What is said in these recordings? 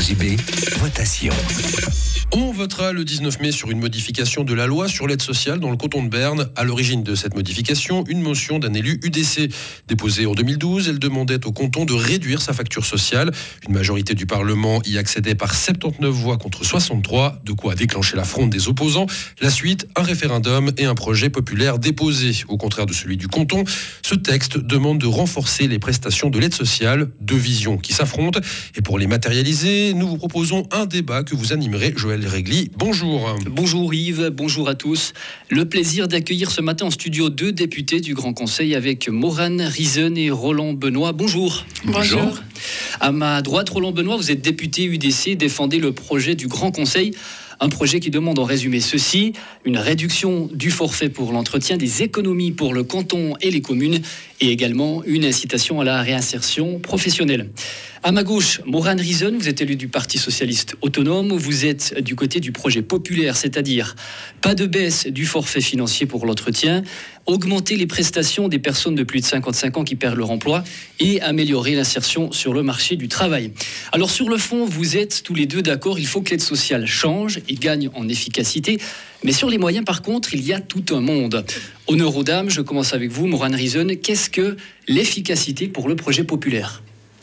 RJB, votation. On votera le 19 mai sur une modification de la loi sur l'aide sociale dans le canton de Berne. À l'origine de cette modification, une motion d'un élu UDC. Déposée en 2012, elle demandait au canton de réduire sa facture sociale. Une majorité du Parlement y accédait par 79 voix contre 63, de quoi déclencher la fronde des opposants. La suite, un référendum et un projet populaire déposé. Au contraire de celui du canton, ce texte demande de renforcer les prestations de l'aide sociale. Deux visions qui s'affrontent. Et pour les matérialiser, nous vous proposons un débat que vous animerez, Joël Régli. Bonjour. Bonjour Yves, bonjour à tous. Le plaisir d'accueillir ce matin en studio deux députés du Grand Conseil avec Maurane Riesen et Roland Benoît. Bonjour. Bonjour. À ma droite, Roland Benoît, vous êtes député UDC, défendez le projet du Grand Conseil. Un projet qui demande en résumé ceci, une réduction du forfait pour l'entretien, des économies pour le canton et les communes et également une incitation à la réinsertion professionnelle. À ma gauche, Maurane Riesen, vous êtes élu du Parti socialiste autonome, vous êtes du côté du projet populaire, c'est-à-dire pas de baisse du forfait financier pour l'entretien, augmenter les prestations des personnes de plus de 55 ans qui perdent leur emploi et améliorer l'insertion sur le marché du travail. Alors sur le fond, vous êtes tous les deux d'accord, il faut que l'aide sociale change et gagne en efficacité. Mais sur les moyens, par contre, il y a tout un monde. Honneur aux dames, je commence avec vous, Maurane Riesen. Qu'est-ce que l'efficacité pour le projet populaire ?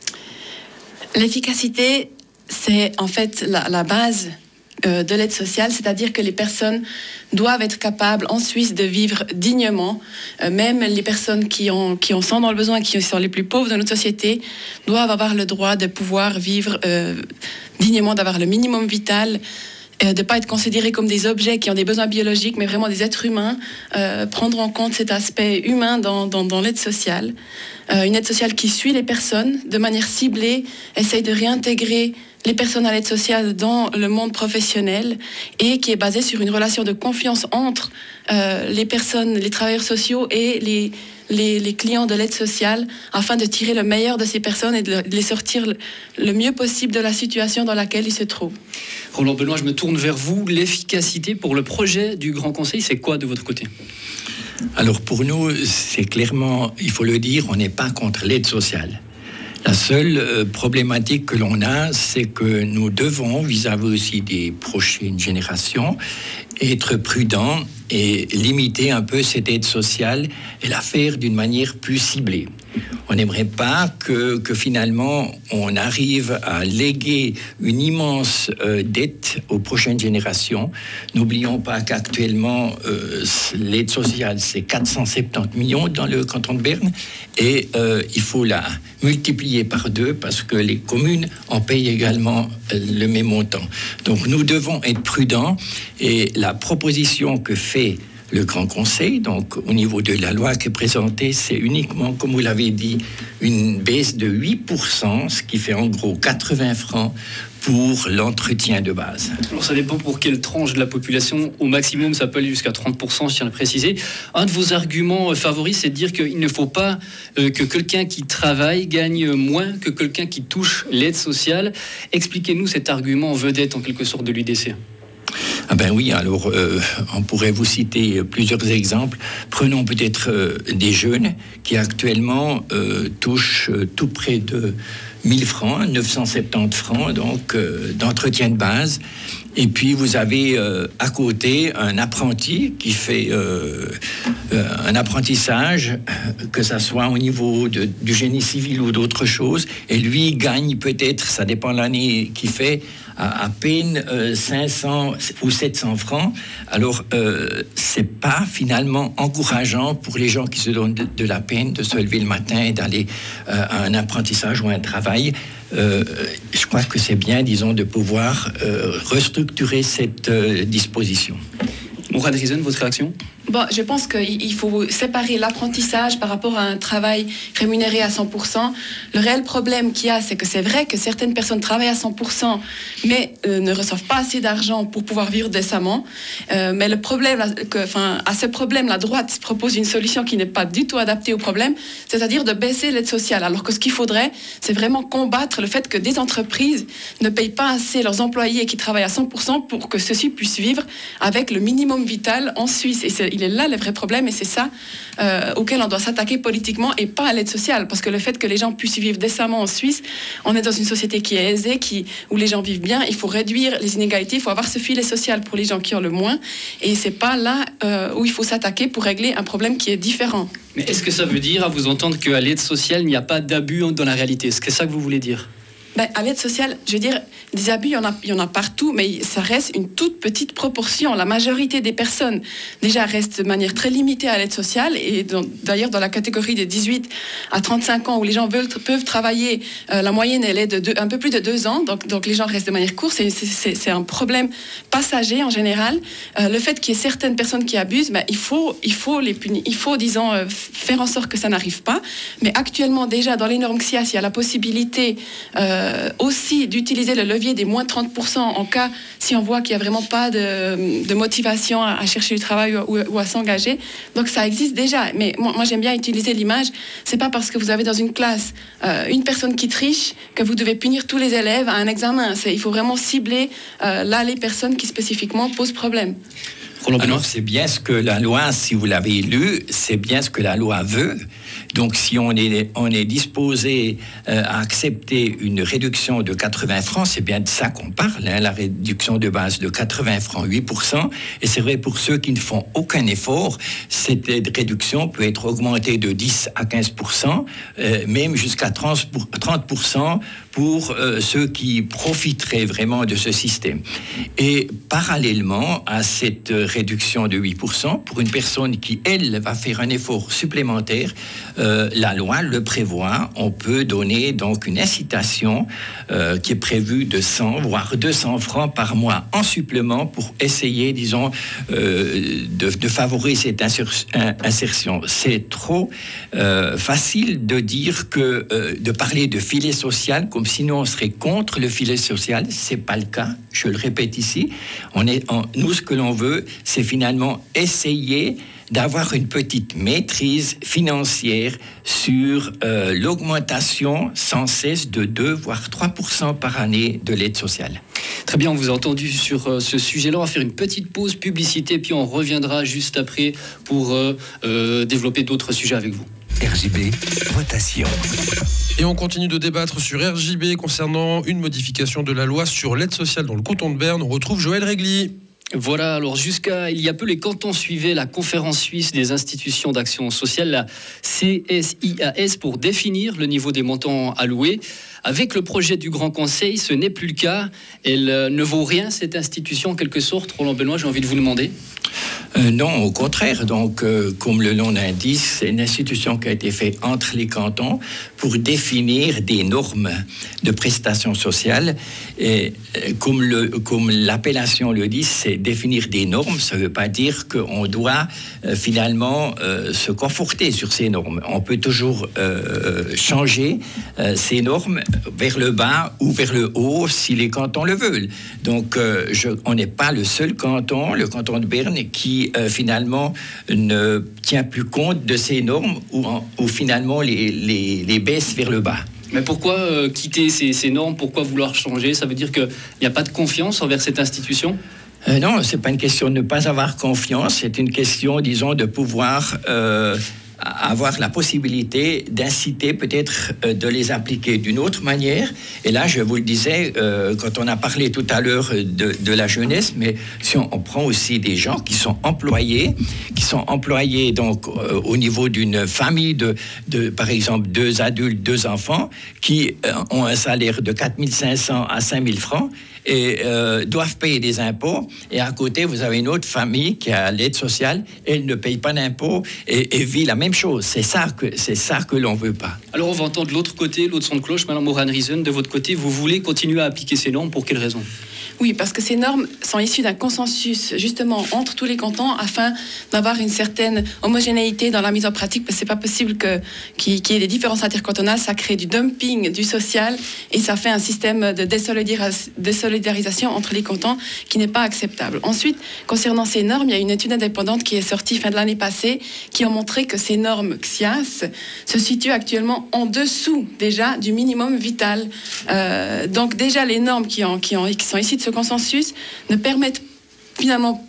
L'efficacité, c'est en fait la base de l'aide sociale, c'est-à-dire que les personnes doivent être capables en Suisse de vivre dignement. Même les personnes qui en sont dans le besoin, qui sont les plus pauvres de notre société, doivent avoir le droit de pouvoir vivre dignement, d'avoir le minimum vital, de ne pas être considérés comme des objets qui ont des besoins biologiques, mais vraiment des êtres humains, prendre en compte cet aspect humain dans l'aide sociale. Une aide sociale qui suit les personnes de manière ciblée, essaye de réintégrer les personnes à l'aide sociale dans le monde professionnel et qui est basée sur une relation de confiance entre les personnes, les travailleurs sociaux et les clients de l'aide sociale afin de tirer le meilleur de ces personnes et de les sortir le mieux possible de la situation dans laquelle ils se trouvent. Roland Benoît, je me tourne vers vous. L'efficacité pour le projet du Grand Conseil, c'est quoi de votre côté ? Alors pour nous, c'est clairement, il faut le dire, on n'est pas contre l'aide sociale. La seule problématique que l'on a, c'est que nous devons, vis-à-vis aussi des prochaines générations, être prudents et limiter un peu cette aide sociale et la faire d'une manière plus ciblée. On n'aimerait pas que finalement on arrive à léguer une immense dette aux prochaines générations. N'oublions pas qu'actuellement l'aide sociale c'est 470 millions dans le canton de Berne et il faut la multiplier par 2 parce que les communes en payent également le même montant. Donc nous devons être prudents et la proposition que fait le Grand Conseil, donc au niveau de la loi qui est présentée, c'est uniquement, comme vous l'avez dit, une baisse de 8%, ce qui fait en gros 80 francs pour l'entretien de base. Alors ça dépend pour quelle tranche de la population. Au maximum, ça peut aller jusqu'à 30%, je tiens à le préciser. Un de vos arguments favoris, c'est de dire qu'il ne faut pas que quelqu'un qui travaille gagne moins que quelqu'un qui touche l'aide sociale. Expliquez-nous cet argument en vedette, en quelque sorte, de l'UDC. Ah ben oui, alors on pourrait vous citer plusieurs exemples. Prenons peut-être des jeunes qui actuellement touchent tout près de 1000 francs, 970 francs donc d'entretien de base. Et puis vous avez à côté un apprenti qui fait un apprentissage, que ça soit au niveau du génie civil ou d'autres choses. Et lui gagne peut-être, ça dépend de l'année qu'il fait, à peine 500 ou 700 francs. Alors, c'est pas finalement encourageant pour les gens qui se donnent de la peine de se lever le matin et d'aller à un apprentissage ou à un travail. Je crois que c'est bien, disons, de pouvoir restructurer cette disposition. Maurane Riesen, votre réaction ? Bon, je pense qu'il faut séparer l'apprentissage par rapport à un travail rémunéré à 100%. Le réel problème qu'il y a, c'est que c'est vrai que certaines personnes travaillent à 100%, mais ne reçoivent pas assez d'argent pour pouvoir vivre décemment. Mais le problème, à ce problème, la droite propose une solution qui n'est pas du tout adaptée au problème, c'est-à-dire de baisser l'aide sociale. Alors que ce qu'il faudrait, c'est vraiment combattre le fait que des entreprises ne payent pas assez leurs employés qui travaillent à 100% pour que ceux-ci puissent vivre avec le minimum vital en Suisse. Et il est là le vrai problème, et c'est ça auquel on doit s'attaquer politiquement et pas à l'aide sociale, parce que le fait que les gens puissent vivre décemment en Suisse, on est dans une société qui est aisée, où les gens vivent bien. Il faut réduire les inégalités, il faut avoir ce filet social pour les gens qui ont le moins, et c'est pas là où il faut s'attaquer pour régler un problème qui est différent. Mais est-ce que ça veut dire, à vous entendre, qu'à l'aide sociale, il n'y a pas d'abus dans la réalité? Est-ce que c'est ça que vous voulez dire? À l'aide sociale, je veux dire, des abus, il y en a partout, mais ça reste une toute petite proportion. La majorité des personnes, déjà, restent de manière très limitée à l'aide sociale. Et d'ailleurs, dans la catégorie des 18 à 35 ans, où les gens peuvent travailler, la moyenne, elle est de un peu plus de 2 ans. Donc les gens restent de manière courte. C'est un problème passager, en général. Le fait qu'il y ait certaines personnes qui abusent, il faut les punir. Il faut, disons, faire en sorte que ça n'arrive pas. Mais actuellement, déjà, dans les normes XIAS, il y a la possibilité aussi d'utiliser le levier des moins 30% en cas si on voit qu'il n'y a vraiment pas de motivation à chercher du travail ou à s'engager. Donc ça existe déjà. Mais moi j'aime bien utiliser l'image. C'est pas parce que vous avez dans une classe une personne qui triche que vous devez punir tous les élèves à un examen. Il faut vraiment cibler là les personnes qui spécifiquement posent problème. Alors c'est bien ce que la loi, si vous l'avez lu, c'est bien ce que la loi veut. Donc si on est disposé à accepter une réduction de 80 francs, c'est bien de ça qu'on parle, la réduction de base de 80 francs, 8%. Et c'est vrai pour ceux qui ne font aucun effort, cette réduction peut être augmentée de 10 à 15%, même jusqu'à 30% pour ceux qui profiteraient vraiment de ce système. Et parallèlement à cette réduction de 8%, pour une personne qui, elle, va faire un effort supplémentaire, la loi le prévoit, on peut donner donc une incitation qui est prévue de 100 voire 200 francs par mois en supplément pour essayer, disons, de favoriser cette insertion. C'est trop facile de dire de parler de filet social comme sinon on serait contre le filet social. C'est pas le cas. Je le répète ici. Nous, ce que l'on veut, c'est finalement essayer d'avoir une petite maîtrise financière sur l'augmentation sans cesse de 2 voire 3% par année de l'aide sociale. Très bien, on vous a entendu sur ce sujet-là. On va faire une petite pause publicité, puis on reviendra juste après pour développer d'autres sujets avec vous. RJB, votation. Et on continue de débattre sur RJB concernant une modification de la loi sur l'aide sociale dans le canton de Berne. On retrouve Joël Régli. Voilà, alors jusqu'à il y a peu, les cantons suivaient la conférence suisse des institutions d'action sociale, la CSIAS, pour définir le niveau des montants alloués. Avec le projet du Grand Conseil, ce n'est plus le cas. Elle ne vaut rien, cette institution, en quelque sorte. Roland Benoît, j'ai envie de vous demander. Non, au contraire. Donc, comme le nom l'indique, c'est une institution qui a été faite entre les cantons pour définir des normes de prestations sociales. Et comme l'appellation le dit, c'est définir des normes. Ça ne veut pas dire qu'on doit finalement se conforter sur ces normes. On peut toujours changer ces normes vers le bas ou vers le haut si les cantons le veulent. Donc, on n'est pas le seul canton, le canton de Berne, qui finalement ne tient plus compte de ces normes ou finalement les baisse vers le bas. Mais pourquoi quitter ces normes? Pourquoi vouloir changer? Ça veut dire qu'il n'y a pas de confiance envers cette institution? Non, c'est pas une question de ne pas avoir confiance, c'est une question, disons, de pouvoir avoir la possibilité d'inciter peut-être de les appliquer d'une autre manière. Et là, je vous le disais, quand on a parlé tout à l'heure de la jeunesse, mais si on prend aussi des gens qui sont employés donc au niveau d'une famille de par exemple 2 adultes, 2 enfants, qui ont un salaire de 4 500 à 5 000 francs, et doivent payer des impôts. Et à côté, vous avez une autre famille qui a l'aide sociale, elle ne paye pas d'impôts et vit la même chose. C'est ça que l'on veut pas. Alors on va entendre l'autre côté, l'autre son de cloche. Madame Moran-Riesen, de votre côté, vous voulez continuer à appliquer ces normes, pour quelles raisons? Oui, parce que ces normes sont issues d'un consensus, justement, entre tous les cantons, afin d'avoir une certaine homogénéité dans la mise en pratique, parce que c'est pas possible qu'il y ait des différences intercantonales. Ça crée du dumping du social, et ça fait un système de désolidarisation entre les cantons qui n'est pas acceptable. Ensuite, concernant ces normes, il y a une étude indépendante qui est sortie fin de l'année passée, qui a montré que ces normes XIAS se situent actuellement en dessous, déjà, du minimum vital. Donc déjà, les normes qui sont issues de ce consensus ne permettent finalement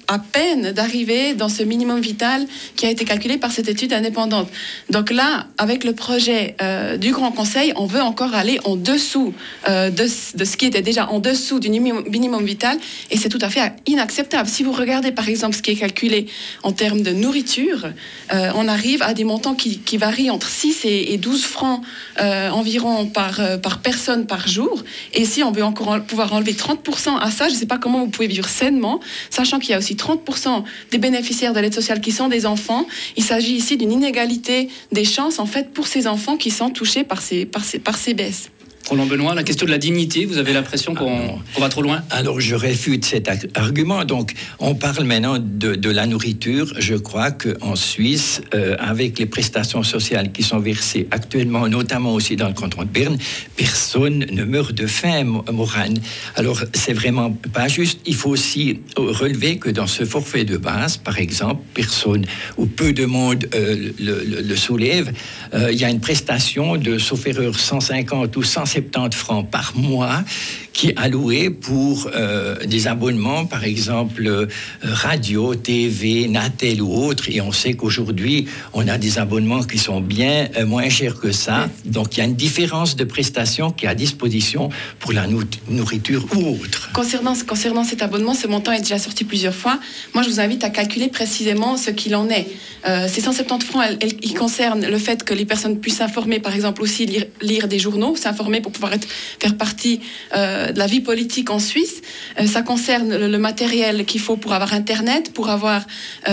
à peine d'arriver dans ce minimum vital qui a été calculé par cette étude indépendante. Donc là, avec le projet du Grand Conseil, on veut encore aller en dessous de ce qui était déjà en dessous du minimum vital, et c'est tout à fait inacceptable. Si vous regardez par exemple ce qui est calculé en termes de nourriture, on arrive à des montants qui varient entre 6 et 12 francs environ par personne par jour, et si on veut encore pouvoir enlever 30% à ça, je ne sais pas comment vous pouvez vivre sainement, sachant qu'il y a aussi 30% des bénéficiaires de l'aide sociale qui sont des enfants. Il s'agit ici d'une inégalité des chances en fait pour ces enfants qui sont touchés par ces baisses. Roland Benoît, la question de la dignité, vous avez l'impression qu'on va trop loin? Alors je réfute cet argument. Donc on parle maintenant de la nourriture. Je crois qu'en Suisse, avec les prestations sociales qui sont versées actuellement, notamment aussi dans le canton de Berne, personne ne meurt de faim, Morane. Alors c'est vraiment pas juste. Il faut aussi relever que dans ce forfait de base, par exemple, personne ou peu de monde le soulève. Il y a une prestation de, sauf erreur, 150 ou 170 francs par mois qui est alloué pour des abonnements, par exemple radio, TV, Natel ou autres. Et on sait qu'aujourd'hui, on a des abonnements qui sont bien moins chers que ça. Donc, il y a une différence de prestations qui est à disposition pour la nourriture ou autre. Concernant cet abonnement, ce montant est déjà sorti plusieurs fois. Moi, je vous invite à calculer précisément ce qu'il en est. Ces 170 francs, ils concernent le fait que les personnes puissent s'informer, par exemple aussi lire des journaux, s'informer pour pouvoir faire partie de la vie politique en Suisse. Ça concerne le matériel qu'il faut pour avoir Internet, pour avoir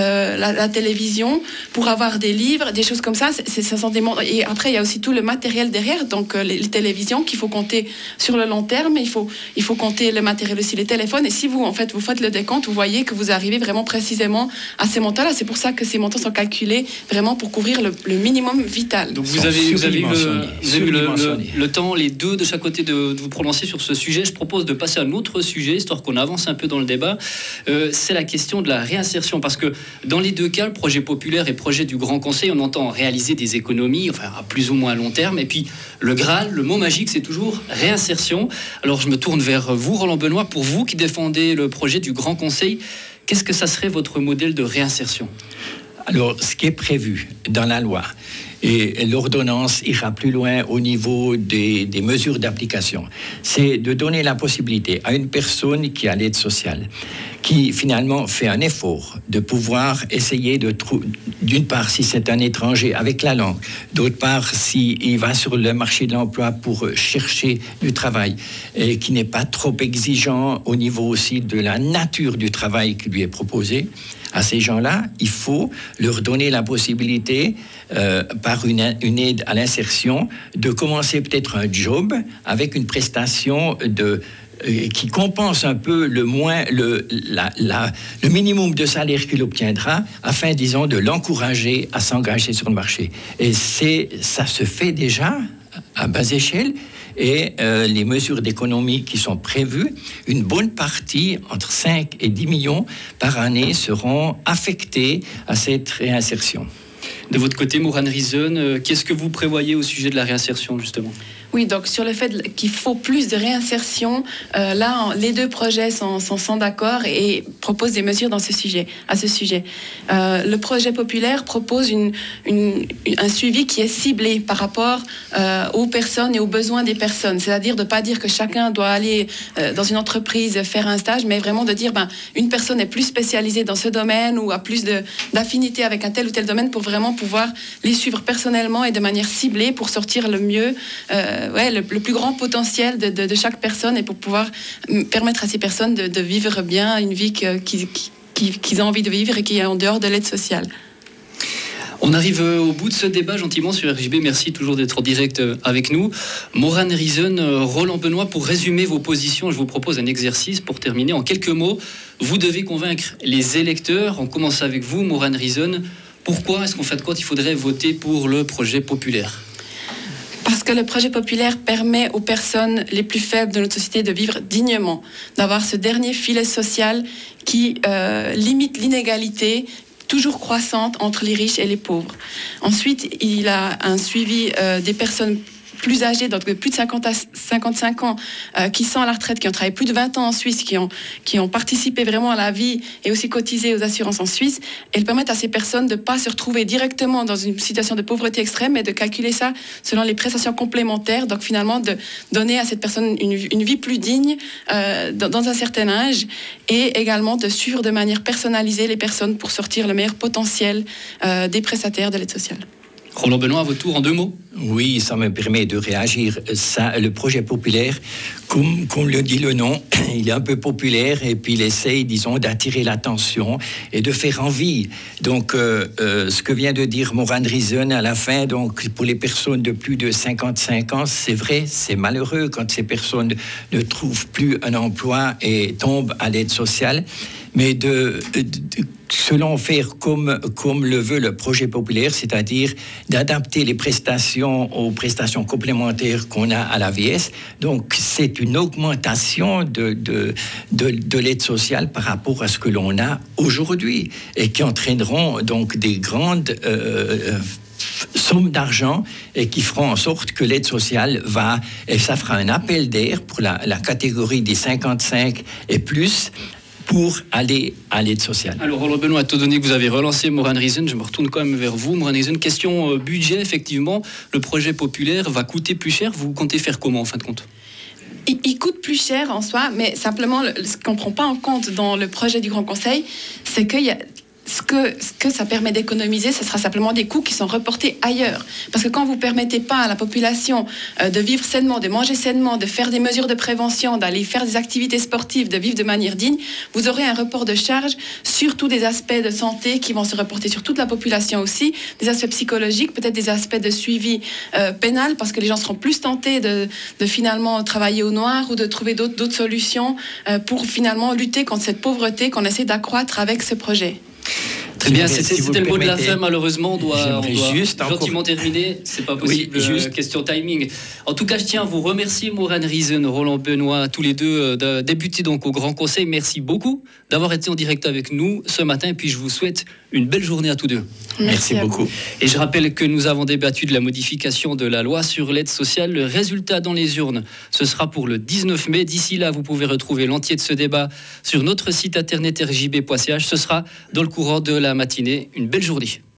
la télévision, pour avoir des livres, des choses comme ça. Et après, il y a aussi tout le matériel derrière, donc les télévisions qu'il faut compter sur le long terme. Il faut compter le matériel aussi, les téléphones. Et si vous faites le décompte, vous voyez que vous arrivez vraiment précisément à ces montants-là. C'est pour ça que ces montants sont calculés vraiment pour couvrir le minimum vital. Donc vous avez eu le temps, les deux de chaque côté, de vous prononcer sur ce sujet. Je propose de passer à un autre sujet, histoire qu'on avance un peu dans le débat. C'est la question de la réinsertion, parce que dans les deux cas, le projet populaire et le projet du Grand Conseil, on entend réaliser des économies, enfin à plus ou moins long terme, et puis le Graal, le mot magique, c'est toujours réinsertion. Alors je me tourne vers vous, Roland Benoît, pour vous qui défendez le projet du Grand Conseil, qu'est-ce que ça serait votre modèle de réinsertion ? Alors, ce qui est prévu dans la loi, et l'ordonnance ira plus loin au niveau des mesures d'application, c'est de donner la possibilité à une personne qui a l'aide sociale, qui finalement fait un effort de pouvoir essayer de trouver, d'une part si c'est un étranger avec la langue, d'autre part s'il va sur le marché de l'emploi pour chercher du travail, et qui n'est pas trop exigeant au niveau aussi de la nature du travail qui lui est proposé. À ces gens-là, il faut leur donner la possibilité, par une aide à l'insertion, de commencer peut-être un job avec une prestation qui compense un peu le minimum de salaire qu'il obtiendra, afin, disons, de l'encourager à s'engager sur le marché. Et ça se fait déjà à basse échelle. Et les mesures d'économie qui sont prévues, une bonne partie, entre 5 et 10 millions par année, seront affectées à cette réinsertion. De votre côté, Morane Riesen, qu'est-ce que vous prévoyez au sujet de la réinsertion, justement ? Oui, donc sur le fait qu'il faut plus de réinsertion, là, les deux projets sont d'accord et proposent des mesures à ce sujet. Le projet populaire propose un suivi qui est ciblé par rapport aux personnes et aux besoins des personnes. C'est-à-dire de ne pas dire que chacun doit aller dans une entreprise faire un stage, mais vraiment de dire une personne est plus spécialisée dans ce domaine ou a plus d'affinité avec un tel ou tel domaine pour vraiment pouvoir les suivre personnellement et de manière ciblée pour sortir le mieux, le plus grand potentiel de chaque personne et pour pouvoir permettre à ces personnes de vivre bien une vie qu'ils ont envie de vivre et qui est en dehors de l'aide sociale. On arrive au bout de ce débat gentiment sur RJB. Merci toujours d'être en direct avec nous. Morane Riesen, Roland Benoît, pour résumer vos positions, je vous propose un exercice pour terminer. En quelques mots, vous devez convaincre les électeurs. On commence avec vous, Morane Riesen. Pourquoi est-ce qu'en fin de compte, il faudrait voter pour le projet populaire ? Parce que le projet populaire permet aux personnes les plus faibles de notre société de vivre dignement, d'avoir ce dernier filet social qui limite l'inégalité toujours croissante entre les riches et les pauvres. Ensuite, il a un suivi des personnes plus âgés, donc de plus de 50 à 55 ans, qui sont à la retraite, qui ont travaillé plus de 20 ans en Suisse, qui ont participé vraiment à la vie et aussi cotisé aux assurances en Suisse. Elles permettent à ces personnes de ne pas se retrouver directement dans une situation de pauvreté extrême, mais de calculer ça selon les prestations complémentaires. Donc finalement, de donner à cette personne une vie plus digne dans un certain âge, et également de suivre de manière personnalisée les personnes pour sortir le meilleur potentiel des prestataires de l'aide sociale. Roland Benoît, à votre tour, en 2 mots. Oui, ça me permet de réagir. Ça, le projet populaire, comme le dit le nom, il est un peu populaire et puis il essaye, disons, d'attirer l'attention et de faire envie. Donc, ce que vient de dire Moran Riesen à la fin, donc pour les personnes de plus de 55 ans, c'est vrai, c'est malheureux quand ces personnes ne trouvent plus un emploi et tombent à l'aide sociale. Mais selon faire comme le veut le projet populaire, c'est-à-dire d'adapter les prestations aux prestations complémentaires qu'on a à l'AVS. Donc, c'est une augmentation de l'aide sociale par rapport à ce que l'on a aujourd'hui et qui entraîneront donc des grandes sommes d'argent et qui feront en sorte que l'aide sociale et ça fera un appel d'air pour la catégorie des 55 et plus, pour aller à l'aide sociale. Alors, Roland Benoît, étant donné que vous avez relancé Moran Riesen, je me retourne quand même vers vous. Moran Riesen, question budget, effectivement, le projet populaire va coûter plus cher. Vous comptez faire comment, en fin de compte ? Il coûte plus cher en soi, mais simplement, ce qu'on ne prend pas en compte dans le projet du Grand Conseil, c'est qu'il y a... Ce que ça permet d'économiser, ce sera simplement des coûts qui sont reportés ailleurs. Parce que quand vous ne permettez pas à la population de vivre sainement, de manger sainement, de faire des mesures de prévention, d'aller faire des activités sportives, de vivre de manière digne, vous aurez un report de charges sur tous des aspects de santé qui vont se reporter sur toute la population aussi, des aspects psychologiques, peut-être des aspects de suivi pénal, parce que les gens seront plus tentés de finalement travailler au noir ou de trouver d'autres solutions pour finalement lutter contre cette pauvreté qu'on essaie d'accroître avec ce projet. Très bien, c'était le mot de la fin, malheureusement. On doit juste gentiment terminer. C'est pas possible, oui, question timing. En tout cas, je tiens à vous remercier, Moran Riesen, Roland Benoît, tous les deux, de débuter donc au Grand Conseil. Merci beaucoup d'avoir été en direct avec nous ce matin. Et puis, je vous souhaite une belle journée à tous deux. Merci beaucoup. Et je rappelle que nous avons débattu de la modification de la loi sur l'aide sociale. Le résultat dans les urnes, ce sera pour le 19 mai. D'ici là, vous pouvez retrouver l'entier de ce débat sur notre site internet rjb.ch. Ce sera dans le courant de la matinée. Une belle journée.